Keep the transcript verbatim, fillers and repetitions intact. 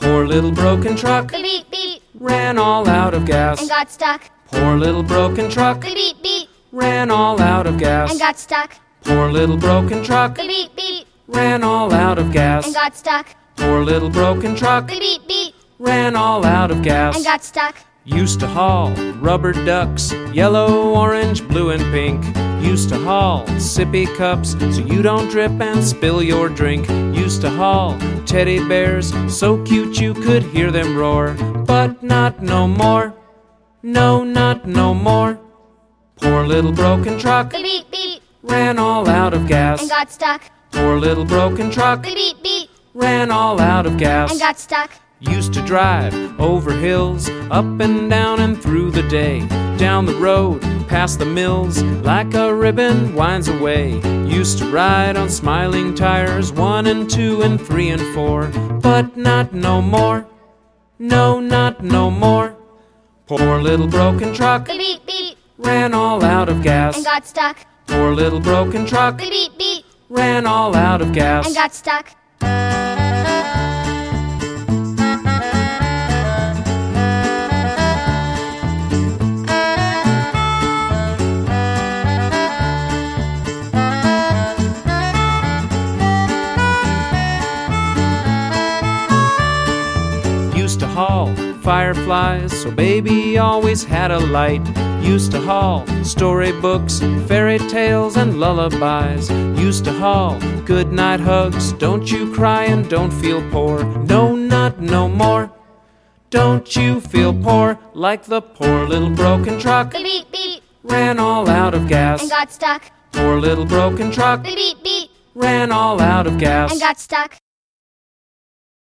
Poor little broken truck Beep, beep, beep. ran all out of gas. And got stuck. Poor little broken truck Beep, beep, beep. ran all out of gas. And got stuck. Poor little broken truck Beep, beep, beep. ran all out of gas. And got stuck. Poor little broken truck Beep, beep, beep. ran all out of gas. And got stuck. Used to haul rubber ducks, yellow, orange, blue, and pink. Used to haul sippy cups so you don't drip and spill your drink. Used to haul teddy bears so cute you could hear them roar. But not no more, no, not no more. Poor little broken truck Beep, beep, beep. ran all out of gas. And got stuck. Poor little broken truck Beep, beep, beep. ran all out of gas. And got stuck. Used to drive over hills, up and down and through the day. Down the road, past the mills, like a ribbon winds away. Used to ride on smiling tires, one and two and three and four. But not no more, no, not no more. Poor little broken truck Beep, beep, beep. ran all out of gas. And got stuck. Poor little broken truck Beep, beep, beep. ran all out of gas. And got stuck. Used to haul fireflies, so baby always had a light. Used to haul storybooks, fairy tales, and lullabies. Used to haul goodnight hugs, don't you cry and don't feel poor. No, not no more. Don't you feel poor like the poor little broken truck Beep, beep, beep. ran all out of gas. And got stuck. Poor little broken truck Beep, beep, beep. ran all out of gas. And got stuck.